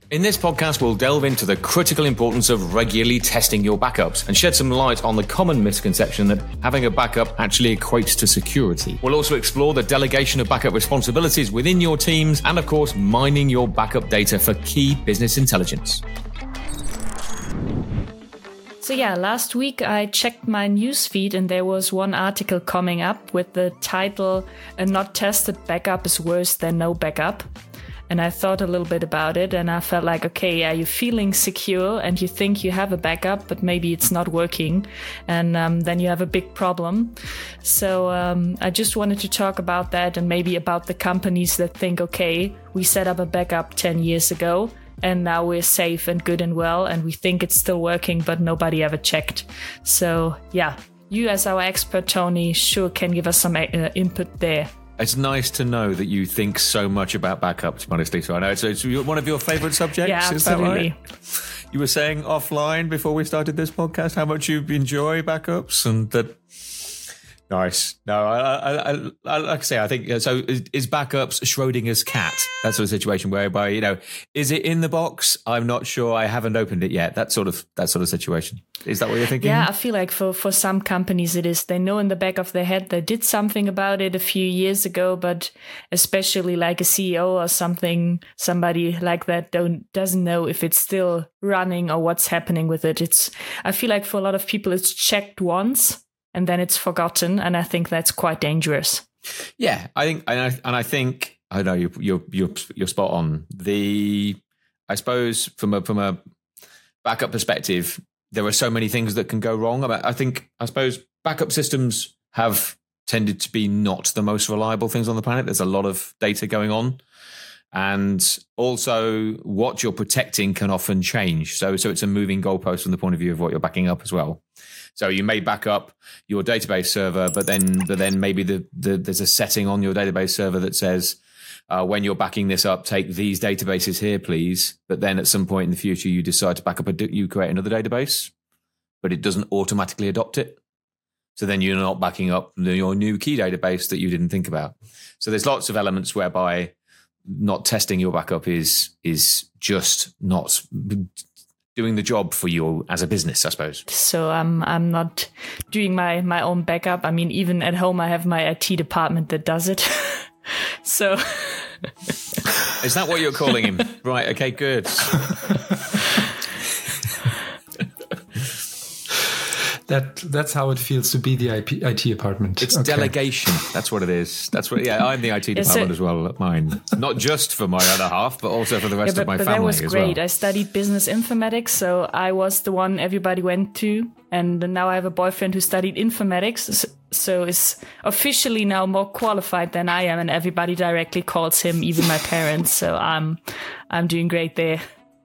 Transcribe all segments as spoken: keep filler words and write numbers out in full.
In this podcast, we'll delve into the critical importance of regularly testing your backups and shed some light on the common misconception that having a backup actually equates to security. We'll also explore the delegation of backup responsibilities within your teams and, of course, mining your backup data for key business intelligence. So yeah, last week I checked my newsfeed and there was one article coming up with the title, "A not tested backup is worse than no backup." And I thought a little bit about it and I felt like, okay, yeah, you're feeling secure and you think you have a backup, but maybe it's not working. And um, then you have a big problem. So um, I just wanted to talk about that and maybe about the companies that think, okay, we set up a backup ten years ago and now we're safe and good and well and we think it's still working, but nobody ever checked. So yeah, you as our expert, Tony, sure can give us some uh, input there. It's nice to know that you think so much about backups, honestly. So I know it's, it's one of your favourite subjects. Yeah, is that absolutely. right? You were saying offline before we started this podcast how much you enjoy backups and that. Nice. No, I, I, I, I like I say, I think so. Is, is backups Schrodinger's cat? That sort of situation whereby, you know, is it in the box? I'm not sure. I haven't opened it yet. That sort of that sort of situation. Is that what you're thinking? Yeah, I feel like for, for some companies it is. They know in the back of their head they did something about it a few years ago, but especially like a C E O or something, somebody like that don't doesn't know if it's still running or what's happening with it. It's I feel like for a lot of people it's checked once and then it's forgotten, and I think that's quite dangerous. Yeah, I think, and I, and I think I know you, you're you're you're spot on. The I suppose from a from a backup perspective, there are so many things that can go wrong. I think I suppose backup systems have tended to be not the most reliable things on the planet. There's a lot of data going on, and also what you're protecting can often change. So so it's a moving goalpost from the point of view of what you're backing up as well. So you may back up your database server, but then but then maybe the, the there's a setting on your database server that says, uh, when you're backing this up, take these databases here, please. But then at some point in the future, you decide to back up, a, you create another database, but it doesn't automatically adopt it. So then you're not backing up your new key database that you didn't think about. So there's lots of elements whereby not testing your backup is is just not doing the job for you as a business, I suppose. So um, I'm not doing my, my own backup. I mean, even at home, I have my I T department that does it. So is that what you're calling him? Right. Okay, good. That that's how it feels to be the I T department. It's okay. Delegation. That's what it is. That's what. Yeah, I'm the I T department as well at mine. Not just for my other half, but also for the rest yeah, but, of my but family that was as great. well. I studied business informatics, so I was the one everybody went to, and now I have a boyfriend who studied informatics, so is officially now more qualified than I am, and everybody directly calls him, even my parents. So I'm I'm doing great there.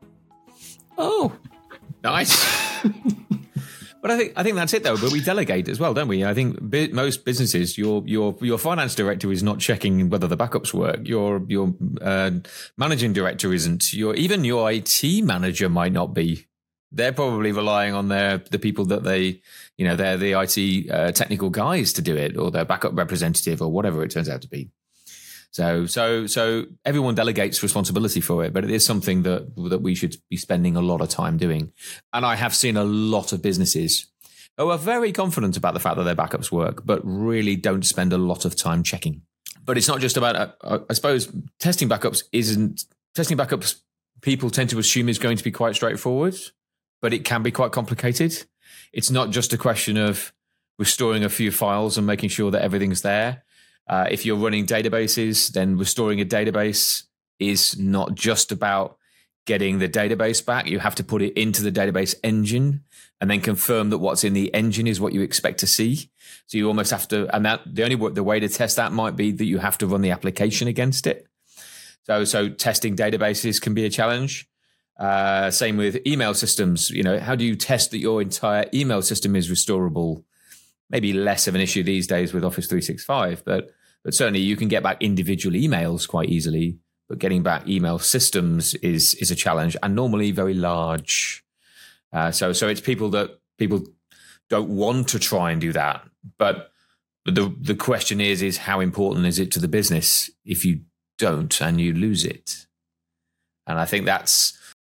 Oh, nice. But I think I think that's it though. But we delegate as well, don't we? I think bi- most businesses, your your your finance director is not checking whether the backups work. Your your uh, managing director isn't. Your even your I T manager might not be. They're probably relying on their the people that they, you know, they're the I T uh, technical guys to do it, or their backup representative, or whatever it turns out to be. So so so everyone delegates responsibility for it, but it is something that that we should be spending a lot of time doing. And I have seen a lot of businesses who are very confident about the fact that their backups work, but really don't spend a lot of time checking. But it's not just about, uh, I suppose, testing backups isn't, testing backups people tend to assume is going to be quite straightforward, but it can be quite complicated. It's not just a question of restoring a few files and making sure that everything's there. Uh, if you're running databases, then restoring a database is not just about getting the database back. You have to put it into the database engine and then confirm that what's in the engine is what you expect to see. So you almost have to, and that the only the way to test that might be that you have to run the application against it. So, so testing databases can be a challenge. Uh, same with email systems. You know, how do you test that your entire email system is restorable? Maybe less of an issue these days with Office three sixty-five, but but certainly you can get back individual emails quite easily. But getting back email systems is is a challenge, and normally very large. Uh, so so it's people that people don't want to try and do that. But but the the question is is how important is it to the business if you don't and you lose it? And I think that's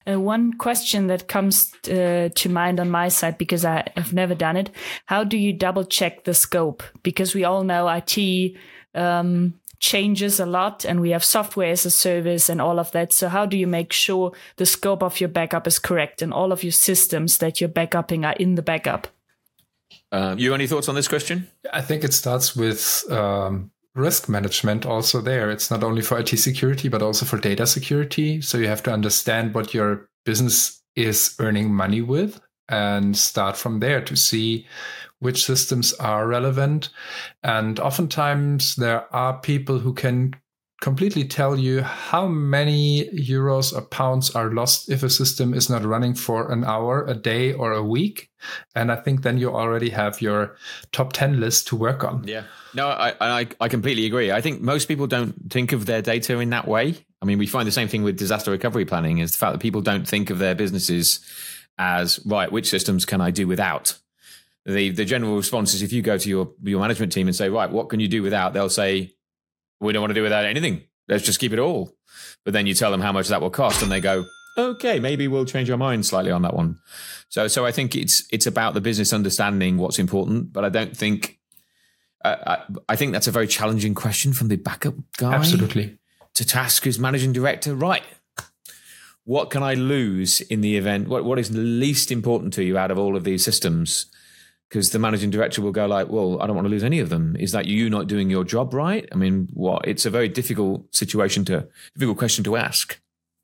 Uh, one question that comes uh, to mind on my side, because I have never done it. How do you double check the scope? Because we all know I T um, changes a lot and we have software as a service and all of that. So how do you make sure the scope of your backup is correct and all of your systems that you're backupping are in the backup? Um, you any thoughts on this question? I think it starts with um, risk management also there. It's not only for I T security, but also for data security. So you have to understand what your business is earning money with and start from there to see which systems are relevant. And oftentimes there are people who can completely tell you how many euros or pounds are lost if a system is not running for an hour, a day, or a week. And I think then you already have your top ten list to work on. Yeah. No, I, I I completely agree. I think most people don't think of their data in that way. I mean, we find the same thing with disaster recovery planning, is the fact that people don't think of their businesses as, right, which systems can I do without? The the general response is, if you go to your, your management team and say, right, what can you do without? They'll say, we don't want to do without anything. Let's just keep it all. But then you tell them how much that will cost and they go, okay, maybe we'll change our mind slightly on that one. So so I think it's it's about the business understanding what's important, but I don't think, uh, I, I think that's a very challenging question from the backup guy. Absolutely. To task his managing director, right, what can I lose in the event? What What is least important to you out of all of these systems? Because the managing director will go like, well, I don't want to lose any of them. Is that you not doing your job right? I mean, what? It's a very difficult situation to, difficult question to ask.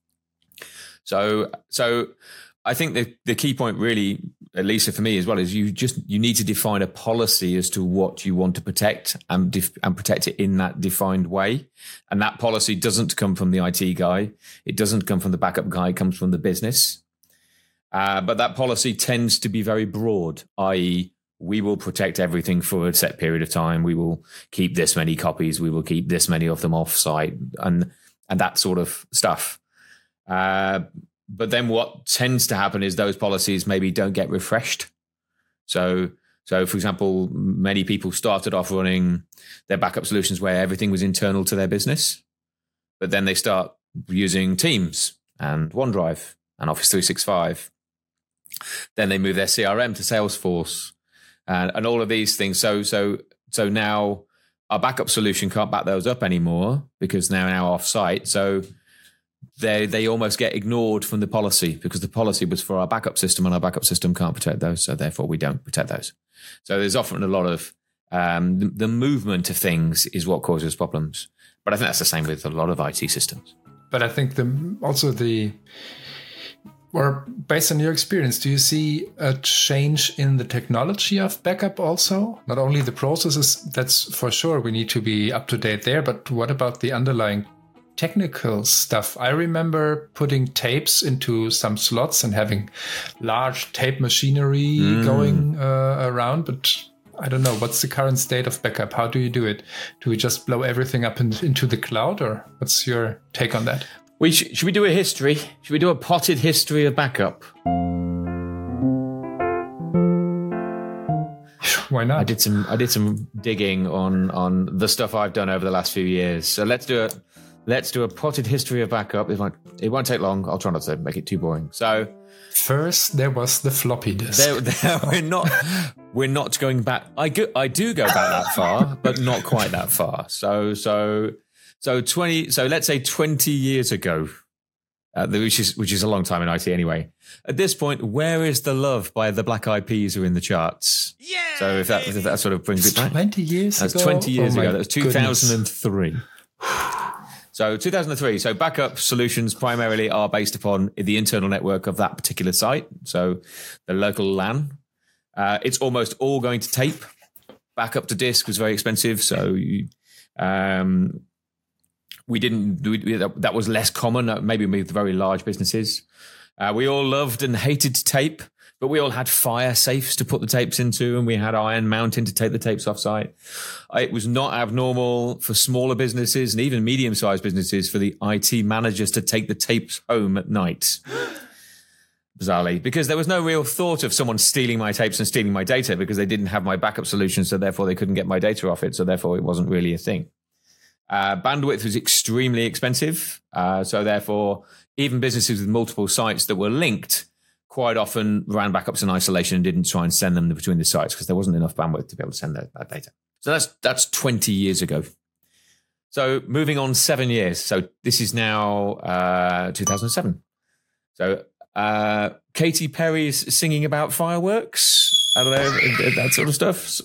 So, so I think the, the key point really, at least for me as well, is you just, you need to define a policy as to what you want to protect and def, and protect it in that defined way. And that policy doesn't come from the I T guy. It doesn't come from the backup guy. It comes from the business. Uh, but that policy tends to be very broad, that is, we will protect everything for a set period of time. We will keep this many copies. We will keep this many of them off-site, and and that sort of stuff. Uh, but then what tends to happen is those policies maybe don't get refreshed. So, so for example, many people started off running their backup solutions where everything was internal to their business, but then they start using Teams and OneDrive and Office three sixty-five. Then they move their C R M to Salesforce. And, and all of these things. So so so now our backup solution can't back those up anymore because they're now off-site. So they they almost get ignored from the policy because the policy was for our backup system and our backup system can't protect those. So therefore we don't protect those. So there's often a lot of um, the, the movement of things is what causes problems. But I think that's the same with a lot of I T systems. But I think the also the... Or based on your experience, do you see a change in the technology of backup also? Not only the processes, that's for sure, we need to be up to date there, but what about the underlying technical stuff? I remember putting tapes into some slots and having large tape machinery mm. going uh, around, but I don't know, what's the current state of backup? How do you do it? Do we just blow everything up in, into the cloud, or what's your take on that? We sh- should we do a history? Should we do a potted history of backup? Why not? I did some I did some digging on on the stuff I've done over the last few years. So let's do a let's do a potted history of backup. It won't it won't take long. I'll try not to make it too boring. So first there was the floppy disk. There, there, we're not we're not going back. I go, I do go back that far, but not quite that far. So so. So twenty. So let's say twenty years ago, uh, which is which is a long time in I T anyway. At this point, "Where Is the Love" by the Black Eyed Peas are in the charts. Yeah. So if that if that sort of brings it back, twenty years That's ago. twenty years oh ago. That was two thousand three. Goodness. So two thousand three. So backup solutions primarily are based upon the internal network of that particular site. So the local LAN. Uh, it's almost all going to tape. Backup to disk was very expensive. So you. Um, We didn't do that. Was less common, maybe with very large businesses. Uh, we all loved and hated tape, but we all had fire safes to put the tapes into, and we had iron mounting to take the tapes offsite. It was not abnormal for smaller businesses and even medium-sized businesses for the I T managers to take the tapes home at night. Bizarrely, because there was no real thought of someone stealing my tapes and stealing my data because they didn't have my backup solution, so therefore they couldn't get my data off it, so therefore it wasn't really a thing. Uh, bandwidth was extremely expensive. Uh, so therefore, even businesses with multiple sites that were linked quite often ran backups in isolation and didn't try and send them between the sites because there wasn't enough bandwidth to be able to send that, that data. So that's that's twenty years ago. So moving on seven years. So this is now uh, two thousand seven. So uh, Katy Perry's singing about fireworks. I don't know, that sort of stuff.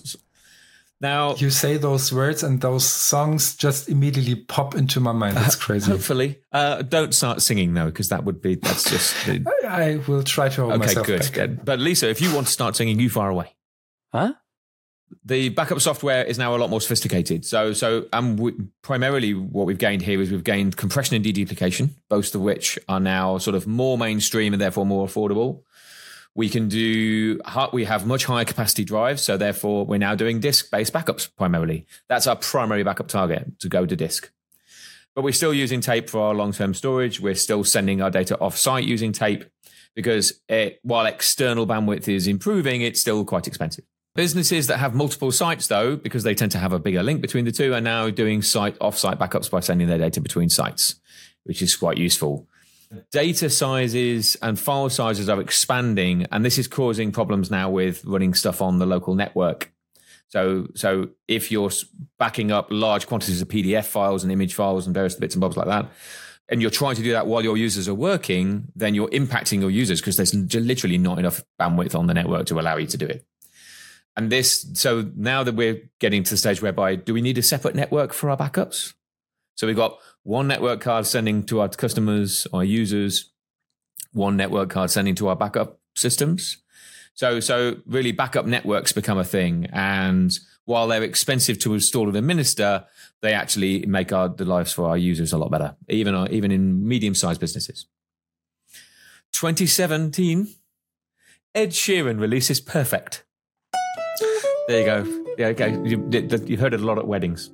Now you say those words and those songs just immediately pop into my mind. That's crazy. Hopefully, uh, don't start singing though, because that would be that's just. The... I, I will try to hold okay, myself good. back. Good. But Lisa, if you want to start singing, you fire away. Huh? The backup software is now a lot more sophisticated. So, so um, we, primarily what we've gained here is we've gained compression and deduplication, both of which are now sort of more mainstream and therefore more affordable. We can do, we have much higher capacity drives, so therefore we're now doing disk-based backups primarily. That's our primary backup target, to go to disk. But we're still using tape for our long-term storage. We're still sending our data off-site using tape because it, while external bandwidth is improving, it's still quite expensive. Businesses that have multiple sites, though, because they tend to have a bigger link between the two, are now doing site off-site backups by sending their data between sites, which is quite useful. Data sizes and file sizes are expanding, and this is causing problems now with running stuff on the local network. So, so if you're backing up large quantities of P D F files and image files and various bits and bobs like that, and you're trying to do that while your users are working, then you're impacting your users because there's literally not enough bandwidth on the network to allow you to do it. And this, so now that we're getting to the stage whereby, do we need a separate network for our backups? So we've got one network card sending to our customers, our users, one network card sending to our backup systems. So, so really backup networks become a thing. And while they're expensive to install and administer, they actually make our, the lives for our users a lot better, even, our, even in medium-sized businesses. twenty seventeen, Ed Sheeran releases Perfect. There you go. Yeah, okay. You, you heard it a lot at weddings.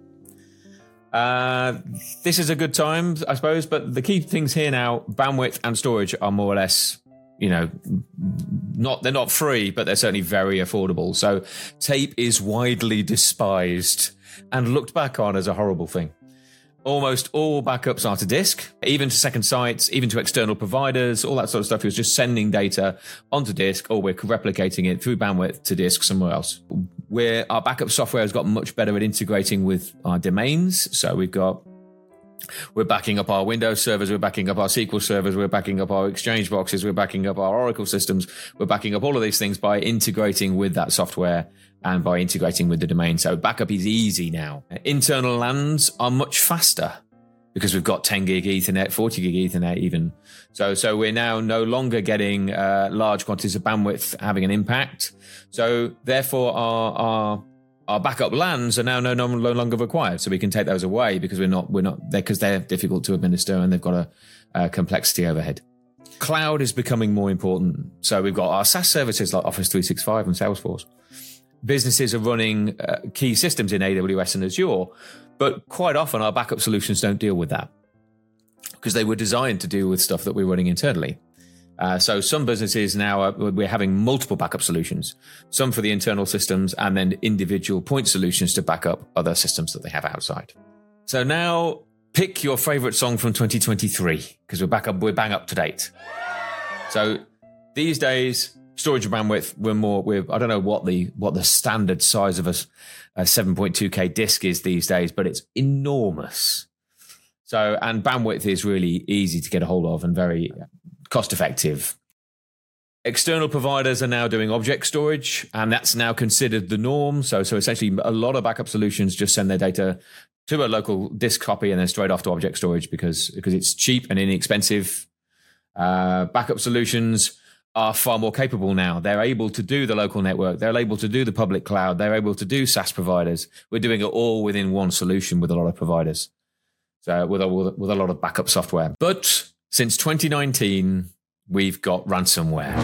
Uh, this is a good time, I suppose, but the key things here now, bandwidth and storage are more or less, you know, not they're not free, but they're certainly very affordable. So tape is widely despised and looked back on as a horrible thing. Almost all backups are to disk, even to second sites, even to external providers, all that sort of stuff. You're just sending data onto disk, or we're replicating it through bandwidth to disk somewhere else. Where our backup software has got much better at integrating with our domains. So we've got, we're backing up our Windows servers, we're backing up our S Q L servers, we're backing up our Exchange boxes, we're backing up our Oracle systems, we're backing up all of these things by integrating with that software and by integrating with the domain. So backup is easy now. Internal LANs are much faster because we've got ten gig Ethernet, forty gig Ethernet even. So, so we're now no longer getting uh, large quantities of bandwidth having an impact. So therefore our, our, our backup LANs are now no, no longer required. So we can take those away because we're not, we're not there because they're difficult to administer and they've got a, a complexity overhead. Cloud is becoming more important. So we've got our SaaS services like Office three sixty-five and Salesforce. Businesses are running uh, key systems in A W S and Azure, but quite often our backup solutions don't deal with that because they were designed to deal with stuff that we're running internally. Uh, so some businesses now, are, we're having multiple backup solutions, some for the internal systems and then individual point solutions to back up other systems that they have outside. So now pick your favorite song from twenty twenty-three because we're back up, we're bang up to date. So these days, storage and bandwidth, we're more, we're, I don't know what the, what the standard size of a, a seven point two K disk is these days, but it's enormous. So, and bandwidth is really easy to get a hold of and very cost effective. External providers are now doing object storage, and that's now considered the norm. So, so essentially a lot of backup solutions just send their data to a local disk copy and then straight off to object storage because, because it's cheap and inexpensive. Uh, backup solutions are far more capable now. They're able to do the local network. They're able to do the public cloud. They're able to do SaaS providers. We're doing it all within one solution with a lot of providers. So with a, with a lot of backup software. But since twenty nineteen, we've got ransomware.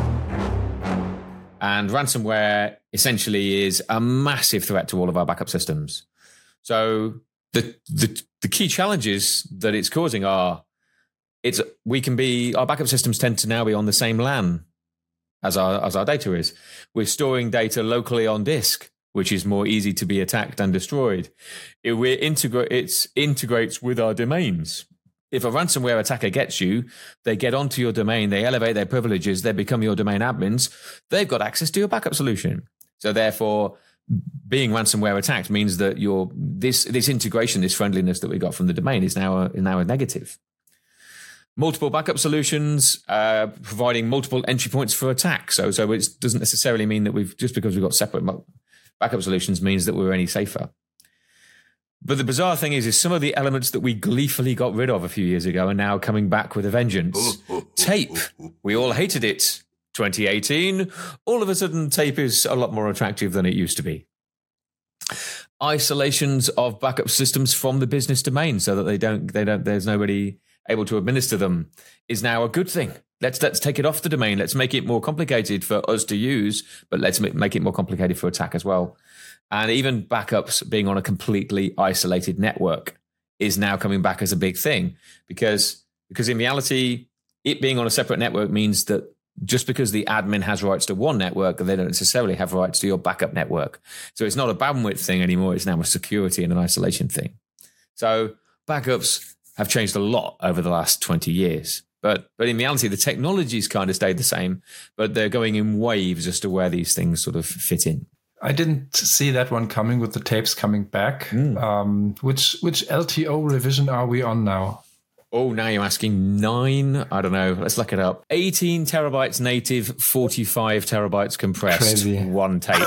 And ransomware essentially is a massive threat to all of our backup systems. So the the, the key challenges that it's causing are it's we can be our backup systems tend to now be on the same LAN as our as our data is. We're storing data locally on disk which is more easy to be attacked and destroyed. It we integrate it integrates with our domains. If a ransomware attacker gets you, they get onto your domain, they elevate their privileges, they become your domain admins, they've got access to your backup solution. So therefore, being ransomware attacked means that your this this integration, this friendliness that we got from the domain is now a, now a negative. Multiple backup solutions, uh, providing multiple entry points for attack. So so it doesn't necessarily mean that we've, just because we've got separate backup solutions means that we're any safer. But the bizarre thing is, is some of the elements that we gleefully got rid of a few years ago are now coming back with a vengeance. Tape. We all hated it. twenty eighteen. All of a sudden, tape is a lot more attractive than it used to be. Isolations of backup systems from the business domain so that they don't, they don't, there's nobody able to administer them is now a good thing. Let's let's take it off the domain. Let's make it more complicated for us to use, but let's make it more complicated for attack as well. And even backups being on a completely isolated network is now coming back as a big thing because, because in reality, it being on a separate network means that just because the admin has rights to one network, they don't necessarily have rights to your backup network. So it's not a bandwidth thing anymore. It's now a security and an isolation thing. So backups have changed a lot over the last twenty years. But but in reality, the technology's kind of stayed the same, but they're going in waves as to where these things sort of fit in. I didn't see that one coming with the tapes coming back. Mm. Um, which which L T O revision are we on now? Oh, now you're asking nine. I don't know. Let's look it up. eighteen terabytes native, forty-five terabytes compressed. Crazy. One tape.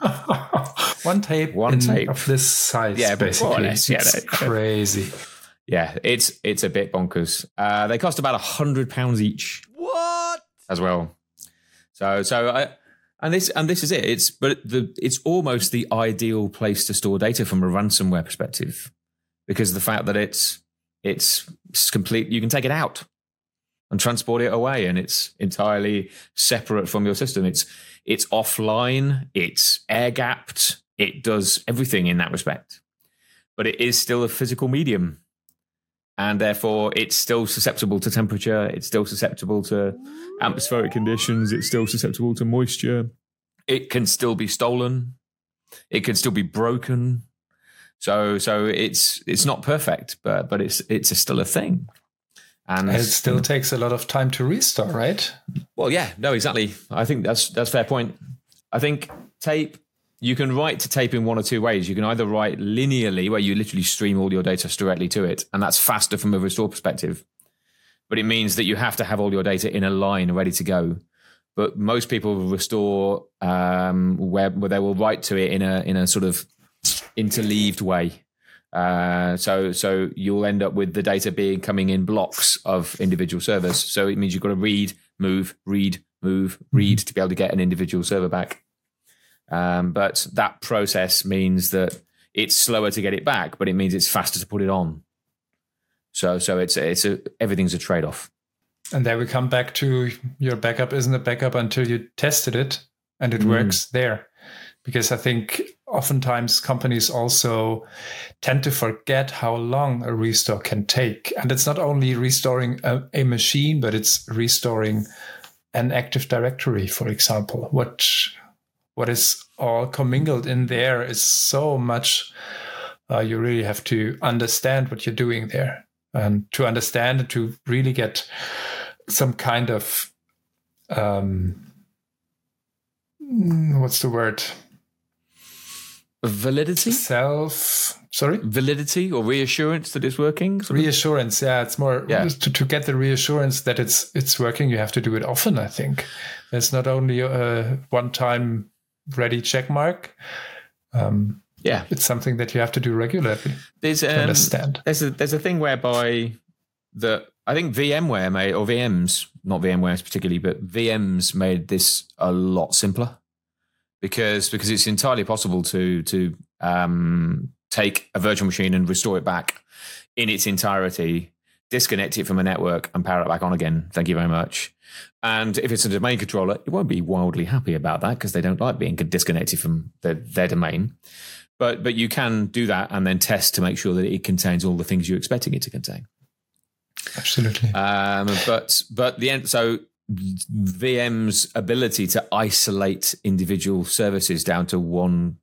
one tape. One tape of this size. Yeah, basically. More or less. Yeah, it's crazy. Yeah, it's it's a bit bonkers. Uh, they cost about a hundred pounds each. What? As well. So so I. And this and this is it. It's but the it's almost the ideal place to store data from a ransomware perspective, because of the fact that it's it's complete. You can take it out and transport it away, and it's entirely separate from your system. It's it's offline. It's air gapped. It does everything in that respect, but it is still a physical medium, and therefore it's still susceptible to temperature. It's still susceptible to atmospheric conditions. It's still susceptible to moisture. It can still be stolen. It can still be broken. So, so it's it's not perfect, but but it's it's still a thing. And, and it still takes a lot of time to restore, right? Well, yeah, no, exactly. I think that's that's a fair point. I think tape. You can write to tape in one or two ways. You can either write linearly, where you literally stream all your data directly to it, and that's faster from a restore perspective. But it means that you have to have all your data in a line ready to go. But most people restore um, where, where they will write to it in a in a sort of interleaved way. Uh, so so you'll end up with the data being coming in blocks of individual servers. So it means you've got to read, move, read, move, read to be able to get an individual server back. Um, but that process means that it's slower to get it back, but it means it's faster to put it on. So, so it's it's a, everything's a trade-off. And there we come back to your backup isn't a backup until you tested it and it mm. works there. Because I think oftentimes companies also tend to forget how long a restore can take. And it's not only restoring a, a machine, but it's restoring an Active Directory, for example. What what is all commingled in there is so much. Uh, you really have to understand what you're doing there. And to understand and to really get some kind of, um, what's the word? Validity? Self, sorry? Validity or reassurance that it's working? Reassurance, yeah. It's more, yeah. To, to get the reassurance that it's it's working, you have to do it often, I think. It's not only a one-time ready check mark. Um Yeah, it's something that you have to do regularly. There's um, to understand. There's a there's a thing whereby the I think VMware made or V Ms, not VMware particularly, but V Ms made this a lot simpler because because it's entirely possible to to um, take a virtual machine and restore it back in its entirety, disconnect it from a network, and power it back on again. Thank you very much. And if it's a domain controller, it won't be wildly happy about that because they don't like being disconnected from the, their domain. But but you can do that and then test to make sure that it contains all the things you're expecting it to contain. Absolutely. Um, but but the end. So V M's ability to isolate individual services down to one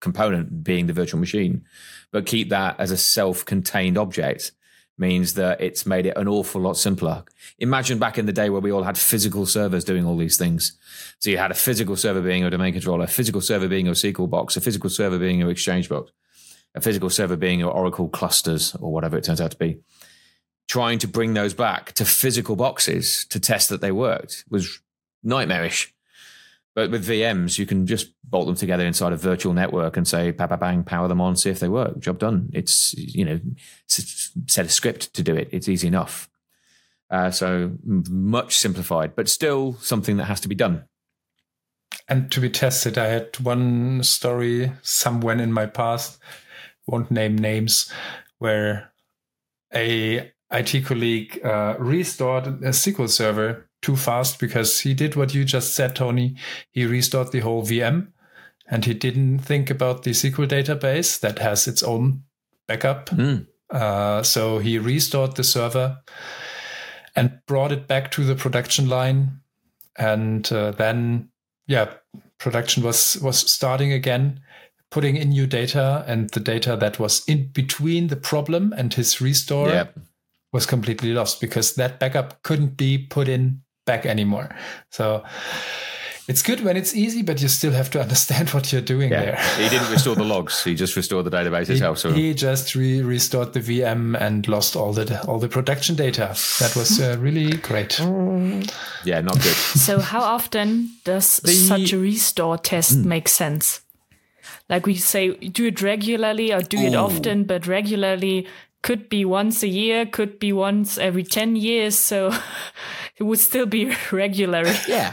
component being the virtual machine, but keep that as a self-contained object means that it's made it an awful lot simpler. Imagine back in the day where we all had physical servers doing all these things. So you had a physical server being a domain controller, a physical server being a S Q L box, a physical server being your Exchange box, a physical server being your Oracle clusters or whatever it turns out to be. Trying to bring those back to physical boxes to test that they worked was nightmarish. But with V Ms, you can just bolt them together inside a virtual network and say, bang, bang, bang, power them on, see if they work. Job done. It's, you know, set a script to do it. It's easy enough. Uh, so much simplified, but still something that has to be done. And to be tested, I had one story somewhere in my past, won't name names, where a I T colleague uh, restored a S Q L server too fast because he did what you just said, Tony. He restored the whole V M and he didn't think about the S Q L database that has its own backup. Mm. Uh, so he restored the server and brought it back to the production line. And uh, then, yeah, production was, was starting again, putting in new data, and the data that was in between the problem and his restore yep. was completely lost because that backup couldn't be put in back anymore. So it's good when it's easy, but you still have to understand what you're doing yeah. there. He didn't restore the logs. He just restored the database he, itself. So he just re- restored the V M and lost all the all the production data. That was uh, really great. Yeah, not good. So how often does the, such a restore test mm. make sense? Like we say, do it regularly or do Ooh. it often, but regularly could be once a year, could be once every ten years. So it would still be regular. Yeah.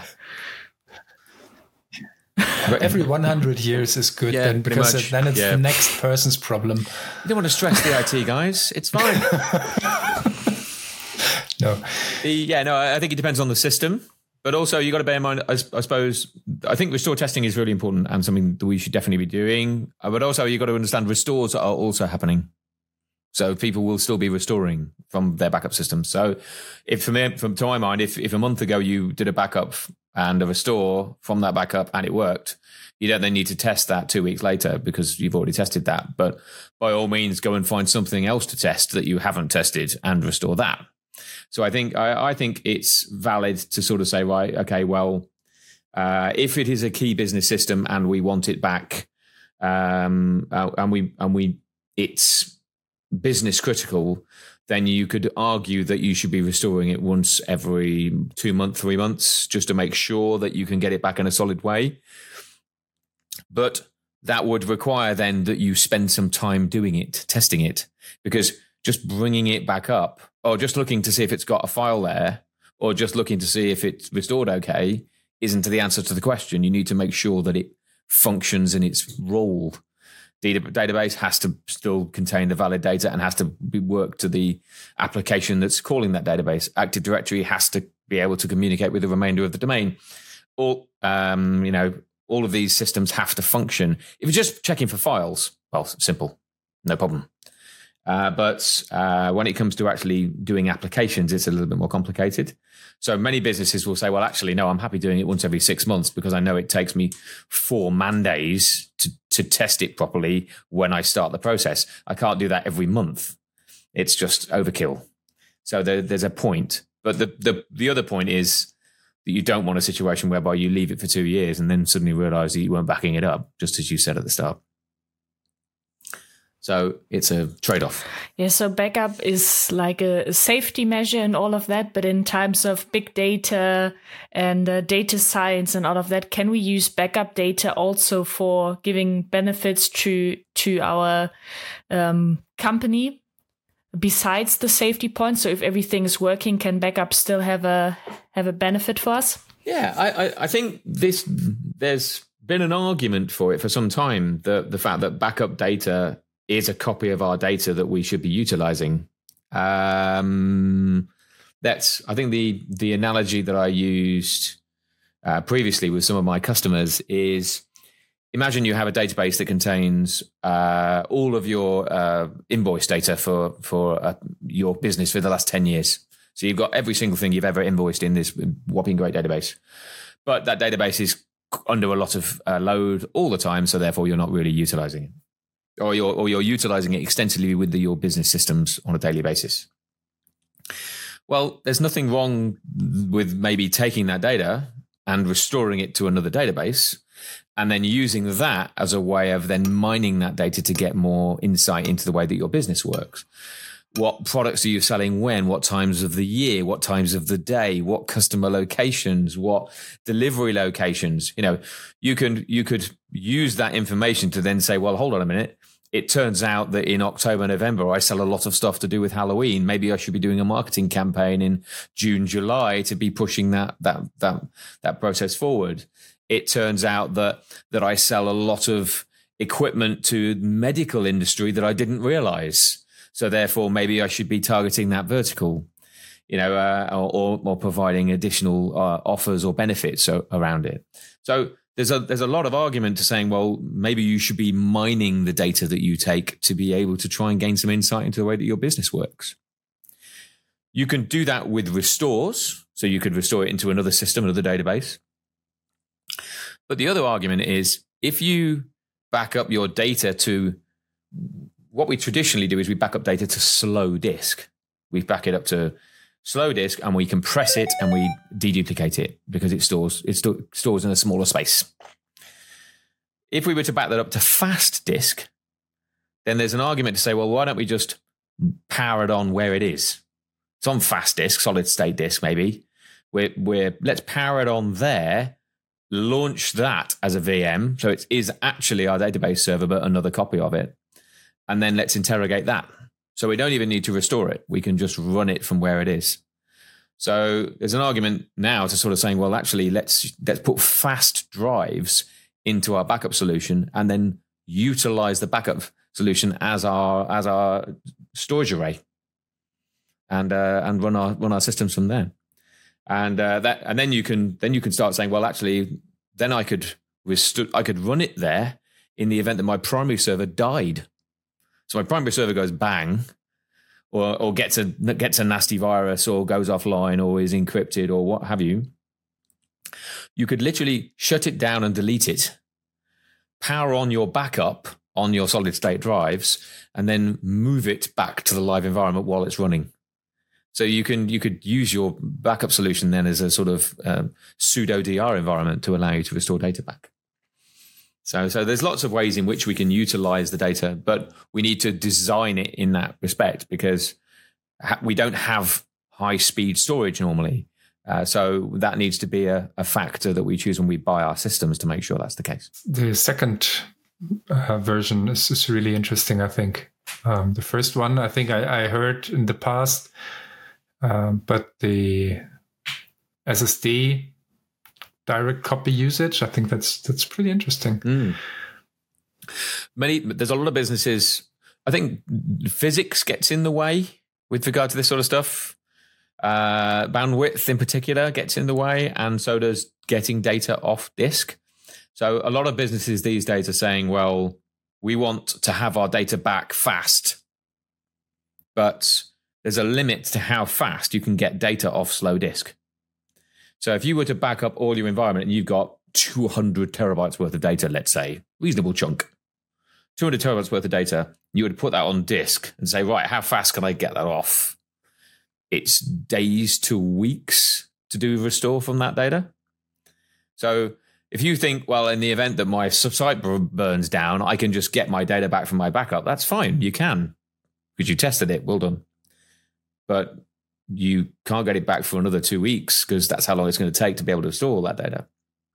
Every one hundred years is good yeah, then because it, then it's yeah. the next person's problem. You don't want to stress the I T guys. It's fine. no. The, yeah, no, I think it depends on the system. But also, you got to bear in mind, I, I suppose, I think restore testing is really important and something that we should definitely be doing. But also, you got to understand restores are also happening. So people will still be restoring from their backup systems. So if, for me, from to my mind, if, if a month ago you did a backup and a restore from that backup and it worked, you don't then need to test that two weeks later because you've already tested that. But by all means, go and find something else to test that you haven't tested and restore that. So I think I, I think it's valid to sort of say, right, okay, well, uh, if it is a key business system and we want it back, um, uh, and we and we it's business critical, then you could argue that you should be restoring it once every two months, three months, just to make sure that you can get it back in a solid way. But that would require then that you spend some time doing it, testing it, because just bringing it back up or just looking to see if it's got a file there or just looking to see if it's restored okay isn't the answer to the question. You need to make sure that it functions in its role. The database has to still contain the valid data and has to be worked to the application that's calling that database. Active Directory has to be able to communicate with the remainder of the domain. All, um, you know, all of these systems have to function. If you're just checking for files, well, simple, no problem. Uh, but uh, when it comes to actually doing applications, it's a little bit more complicated. So many businesses will say, well, actually, no, I'm happy doing it once every six months because I know it takes me four man days to, to test it properly when I start the process. I can't do that every month. It's just overkill. So there, there's a point. But the, the, the other point is that you don't want a situation whereby you leave it for two years and then suddenly realize that you weren't backing it up, just as you said at the start. So it's a trade-off. Yeah, so backup is like a safety measure and all of that. But in times of big data and uh, data science and all of that, can we use backup data also for giving benefits to to our um, company besides the safety point? So if everything is working, can backup still have a have a benefit for us? Yeah, I, I, I think this there's been an argument for it for some time. The the fact that backup data is a copy of our data that we should be utilizing. Um, that's, I think the the analogy that I used uh, previously with some of my customers is, imagine you have a database that contains uh, all of your uh, invoice data for, for uh, your business for the last ten years. So you've got every single thing you've ever invoiced in this whopping great database. But that database is under a lot of uh, load all the time, so therefore you're not really utilizing it, or you're or you're utilizing it extensively with the, your business systems on a daily basis. Well, there's nothing wrong with maybe taking that data and restoring it to another database, and then using that as a way of then mining that data to get more insight into the way that your business works. What products are you selling when? What times of the year? What times of the day? What customer locations? What delivery locations? You know, you can you could use that information to then say, well, hold on a minute. It turns out that in October, November, I sell a lot of stuff to do with Halloween. Maybe I should be doing a marketing campaign in June, July to be pushing that that that that process forward. It turns out that that I sell a lot of equipment to the medical industry that I didn't realize. So therefore, maybe I should be targeting that vertical, you know, uh, or, or providing additional uh, offers or benefits around it. So there's a there's a lot of argument to saying, well, maybe you should be mining the data that you take to be able to try and gain some insight into the way that your business works. You can do that with restores. So you could restore it into another system, another database. But the other argument is if you back up your data to, what we traditionally do is we back up data to slow disk. We back it up to slow disk and we compress it and we deduplicate it because it stores it sto- stores in a smaller space. If we were to back that up to fast disk, then there's an argument to say, well, why don't we just power it on where it is? It's on fast disk, solid state disk maybe. We're, we're, let's power it on there, launch that as a V M. So it is actually our database server, but another copy of it. And then let's interrogate that. So we don't even need to restore it. We can just run it from where it is. So there's an argument now to sort of saying, well, actually, let's let's put fast drives into our backup solution and then utilize the backup solution as our as our storage array, and uh, and run our run our systems from there. And uh, that and then you can then you can start saying, well, actually, then I could rest- I could run it there in the event that my primary server died. So my primary server goes bang, or or gets a gets a nasty virus, or goes offline, or is encrypted, or what have you. You could literally shut it down and delete it, power on your backup on your solid state drives, and then move it back to the live environment while it's running. So you can you could use your backup solution then as a sort of um, pseudo D R environment to allow you to restore data back. So, so there's lots of ways in which we can utilize the data, but we need to design it in that respect because ha- we don't have high speed storage normally. Uh, so that needs to be a, a factor that we choose when we buy our systems to make sure that's the case. The second uh, version is, is really interesting, I think. Um, the first one, I think I, I heard in the past, um, but the S S D direct copy usage, I think that's that's pretty interesting. Mm. Many there's a lot of businesses. I think physics gets in the way with regard to this sort of stuff. Uh, bandwidth in particular gets in the way, and so does getting data off disk. So a lot of businesses these days are saying, well, we want to have our data back fast, but there's a limit to how fast you can get data off slow disk. So if you were to back up all your environment and you've got two hundred terabytes worth of data, let's say, reasonable chunk, two hundred terabytes worth of data, you would put that on disk and say, right, how fast can I get that off? It's days to weeks to do restore from that data. So if you think, well, in the event that my site burns down, I can just get my data back from my backup, that's fine. You can, because you tested it. Well done. But you can't get it back for another two weeks because that's how long it's going to take to be able to store all that data.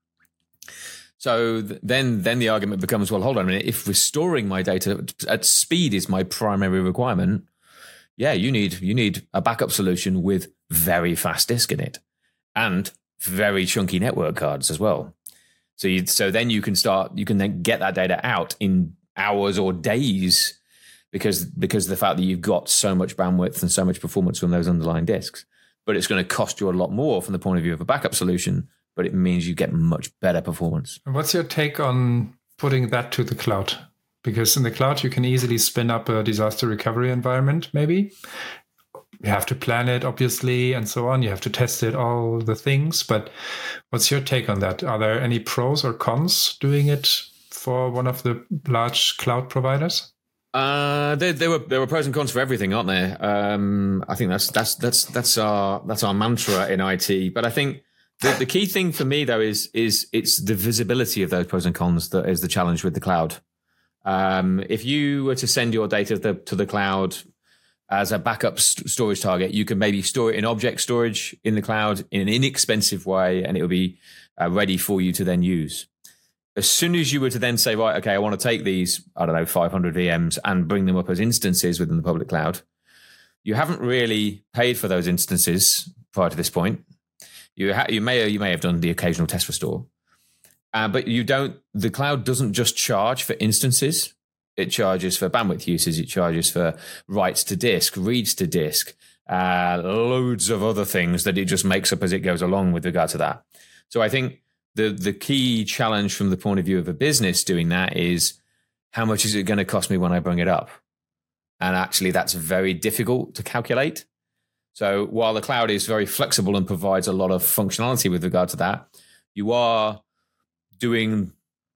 So then, then the argument becomes, well, hold on a minute. If restoring my data at speed is my primary requirement, yeah, you need you need a backup solution with very fast disk in it and very chunky network cards as well. So you, so then you can start, you can then get that data out in hours or days. Because because of the fact that you've got so much bandwidth and so much performance from those underlying disks. But it's going to cost you a lot more from the point of view of a backup solution, but it means you get much better performance. What's your take on putting that to the cloud? Because in the cloud, you can easily spin up a disaster recovery environment, maybe. you have to plan it, obviously, and so on. You have to test it, all the things. But what's your take on that? Are there any pros or cons doing it for one of the large cloud providers? Uh, there, there were there were pros and cons for everything, aren't there? Um, I think that's that's that's that's our that's our mantra in I T. But I think the, the key thing for me though is is it's the visibility of those pros and cons that is the challenge with the cloud. Um, if you were to send your data to the, to the cloud as a backup st- storage target, you can maybe store it in object storage in the cloud in an inexpensive way, and it will be uh, ready for you to then use. As soon as you were to then say, right, okay, I want to take these, I don't know, five hundred V Ms and bring them up as instances within the public cloud, you haven't really paid for those instances prior to this point. You ha- you may you may have done the occasional test restore, uh, but you don't. The cloud doesn't just charge for instances; it charges for bandwidth usage, it charges for writes to disk, reads to disk, uh, loads of other things that it just makes up as it goes along with regard to that. So I think. The the key challenge from the point of view of a business doing that is how much is it going to cost me when I bring it up? And actually, that's very difficult to calculate. So while the cloud is very flexible and provides a lot of functionality with regard to that, you are doing,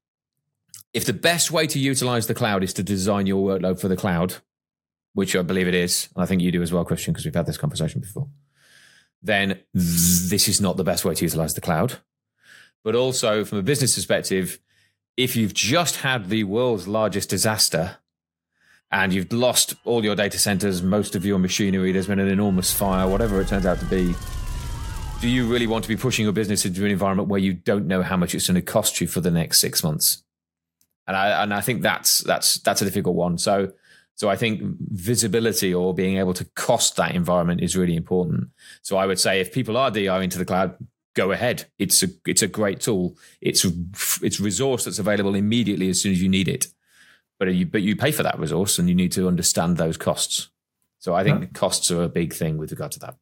if the best way to utilize the cloud is to design your workload for the cloud, which I believe it is, and I think you do as well, Christian, because we've had this conversation before, then this is not the best way to utilize the cloud. But also from a business perspective, if you've just had the world's largest disaster and you've lost all your data centers, most of your machinery, there's been an enormous fire, whatever it turns out to be, do you really want to be pushing your business into an environment where you don't know how much it's going to cost you for the next six months? And I and I think that's that's that's a difficult one. So so I think visibility or being able to cost that environment is really important. So I would say if people are D R into the cloud, go ahead. It's a it's a great tool. It's it's resource that's available immediately as soon as you need it. But you but you pay for that resource, and you need to understand those costs. So I think yeah. costs are a big thing with regard to that.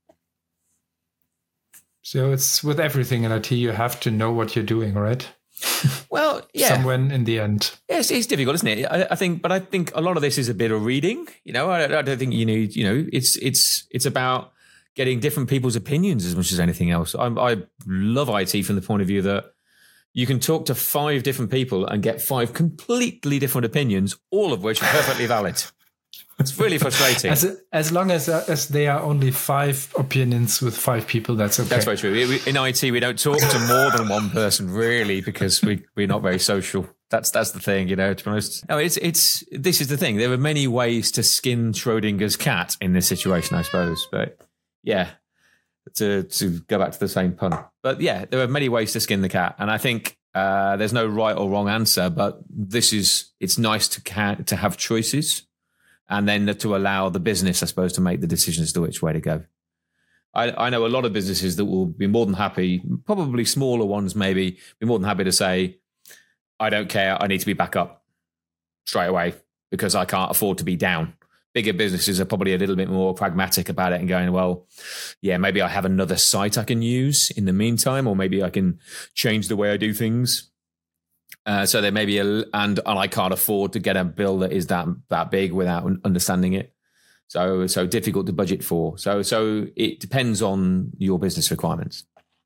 So it's with everything in I T, you have to know what you're doing, right? Well, yeah. Somewhere in the end. Yes, it's difficult, isn't it? I, I think, but I think a lot of this is a bit of reading. You know, I, I don't think you need. You know, it's it's it's about getting different people's opinions as much as anything else. I, I love I T from the point of view that you can talk to five different people and get five completely different opinions, all of which are perfectly valid. It's really frustrating. As, as long as uh, as they are only five opinions with five people, that's okay. That's very true. We, in I T, we don't talk to more than one person, really, because we, we're not very social. That's that's the thing, you know, to be honest. No, it's, it's, this is the thing. There are many ways to skin Schrodinger's cat in this situation, I suppose. But yeah, to to go back to the same pun. But yeah, there are many ways to skin the cat. And I think uh, there's no right or wrong answer, but this is, it's nice to ca- to have choices. And then to allow the business, I suppose, to make the decisions as to which way to go. I, I know a lot of businesses that will be more than happy, probably smaller ones maybe, be more than happy to say, I don't care, I need to be back up straight away because I can't afford to be down. Bigger businesses are probably a little bit more pragmatic about it and going, well, yeah, maybe I have another site I can use in the meantime, or maybe I can change the way I do things. Uh, so there may be a, and, and I can't afford to get a bill that is that that big without understanding it. So so difficult to budget for. So so it depends on your business requirements.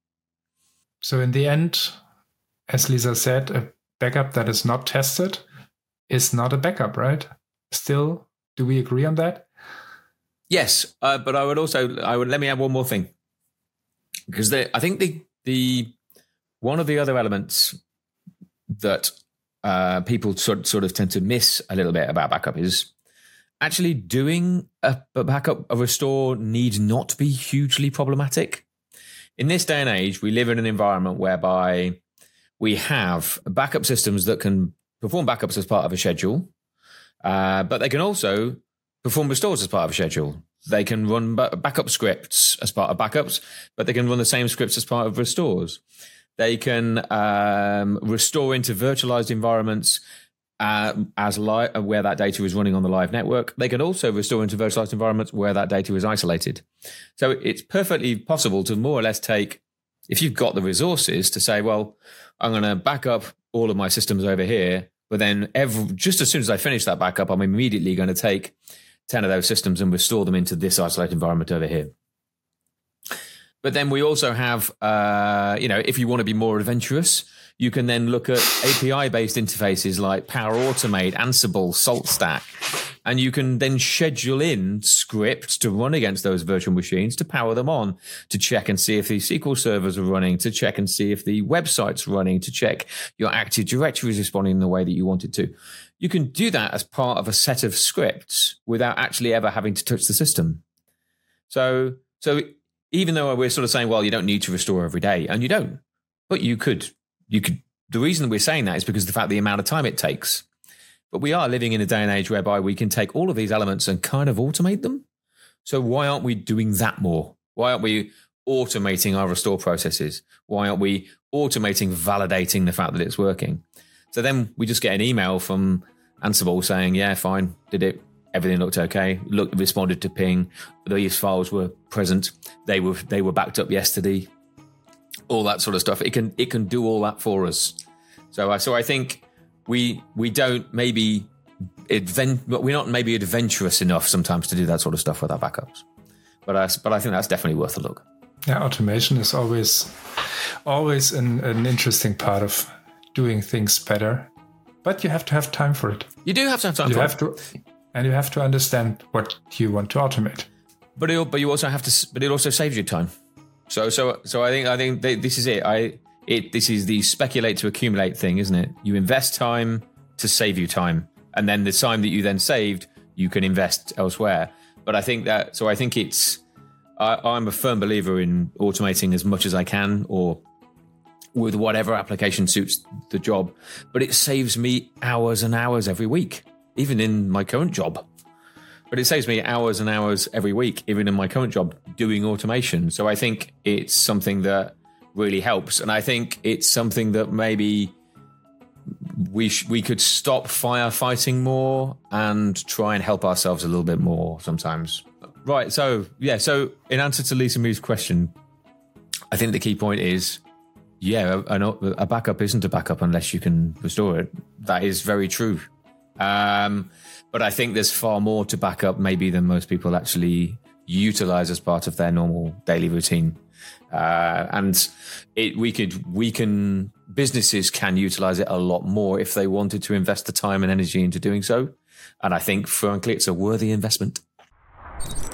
So in the end, as Lisa said, a backup that is not tested is not a backup, right? Still, do we agree on that? Yes, uh, but I would also I would let me add one more thing, because the, I think the the one of the other elements that uh, people sort, sort of tend to miss a little bit about backup is actually doing a, a backup, a restore needs not be hugely problematic. In this day and age, we live in an environment whereby we have backup systems that can perform backups as part of a schedule, uh, but they can also perform restores as part of a schedule. They can run backup scripts as part of backups, but they can run the same scripts as part of restores. They can um, restore into virtualized environments uh, as li- where that data is running on the live network. They can also restore into virtualized environments where that data is isolated. So it's perfectly possible to more or less take, if you've got the resources, to say, well, I'm going to back up all of my systems over here, but then every, just as soon as I finish that backup, I'm immediately going to take ten of those systems and restore them into this isolated environment over here. But then we also have, uh, you know, if you want to be more adventurous, you can then look at A P I-based interfaces like Power Automate, Ansible, SaltStack, and you can then schedule in scripts to run against those virtual machines to power them on, to check and see if the S Q L servers are running, to check and see if the website's running, to check your Active Directory is responding in the way that you want it to. You can do that as part of a set of scripts without actually ever having to touch the system. So, so even though we're sort of saying, well, you don't need to restore every day, and you don't, but you could. You could. The reason we're saying that is because of the fact the amount of time it takes. But we are living in a day and age whereby we can take all of these elements and kind of automate them. So why aren't we doing that more? Why aren't we automating our restore processes? Why aren't we automating validating the fact that it's working? So then we just get an email from Ansible saying, yeah, fine, did it. Everything looked okay. Look, responded to ping. These files were present. They were they were backed up yesterday. All that sort of stuff. It can it can do all that for us. So I so I think we we don't maybe advent, we're not maybe adventurous enough sometimes to do that sort of stuff with our backups. But I but I think that's definitely worth a look. Yeah, automation is always always an, an interesting part of doing things better. But you have to have time for it. You do have to have time you for have it. To, and you have to understand what you want to automate. But it, but you also have to. But it also saves you time. So so so I think I think they, this is it. I it this is the speculate to accumulate thing, isn't it? You invest time to save you time, and then the time that you then saved, you can invest elsewhere. But I think that so I think it's I, I'm a firm believer in automating as much as I can, or with whatever application suits the job. But it saves me hours and hours every week, even in my current job. But it saves me hours and hours every week, even in my current job, doing automation. So I think it's something that really helps. And I think it's something that maybe we sh- we could stop firefighting more and try and help ourselves a little bit more sometimes. Right. So, yeah. So in answer to Lisa Moo's question, I think the key point is, yeah, a, a backup isn't a backup unless you can restore it. That is very true. Um, but I think there's far more to backup maybe than most people actually utilize as part of their normal daily routine. Uh, and it, we could, we can, businesses can utilize it a lot more if they wanted to invest the time and energy into doing so. And I think, frankly, it's a worthy investment.